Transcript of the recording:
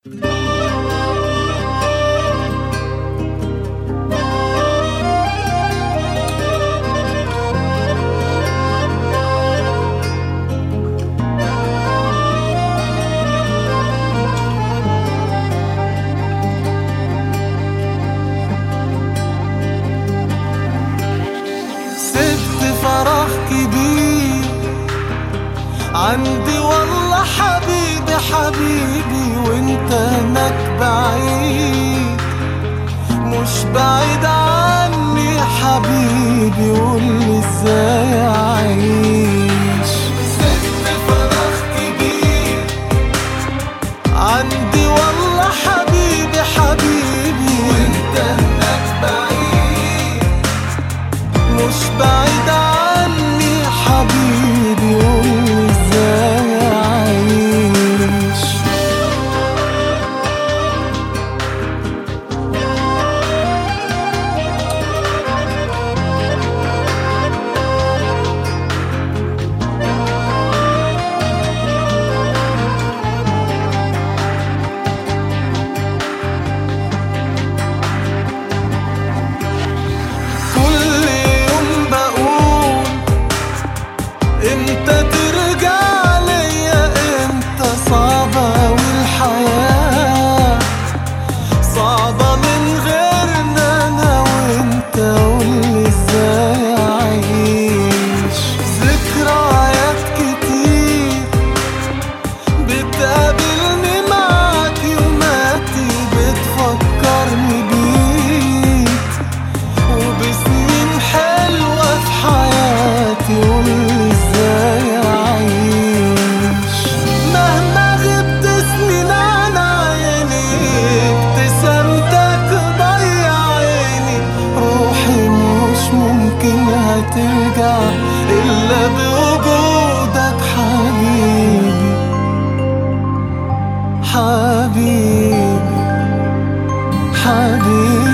فرح كبير عندي والله حبيبي حبيبي، وانت هناك بعيد مش بعيد عني حبيبي، قولي ازاي اعيش. ست فرح كبير عندي والله حبيبي حبيبي، وانت هناك بعيد مش بعيد عني حبيبي، قولي ازاي اعيش. امتى ترجع ليا امتى؟ صعبة والحياة صعبة من غيرنا انا وانت، قولي ازاي اعيش. ذكريات كتير بتقابلني معاك يوماتي، بتفكرني بيك وبسنين حلوة في حياتي، قولي ازاي اعيش. مهما غبت سنين عن عيني ابتسامتك ضيع عيني، روحي مش ممكن هترجع الا بوجودك حبيبي حبيبي حبيبي.